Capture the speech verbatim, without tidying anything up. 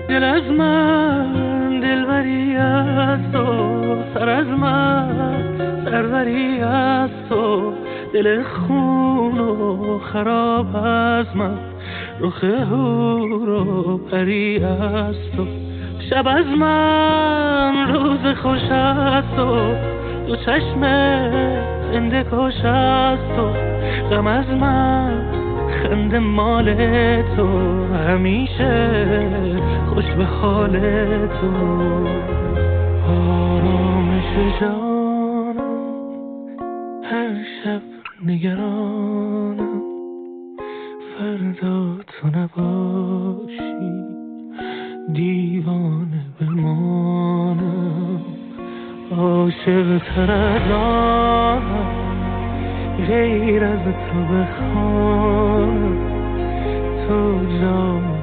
دل از من دلبری از تو، سر از من سروری از تو، دل خون و خراب از من، رخ هور و پری از تو. شب از من روز خوش از تو، دو چشم زنده کش از تو. غم از من خنده مال تو، همیشه خوش به حال تو. آرامش جانم هر شب نگرانم، فردا تو نباشی دیوانه بمانم. عاشق تر از آنم غیر از تو بخوانم، تو جان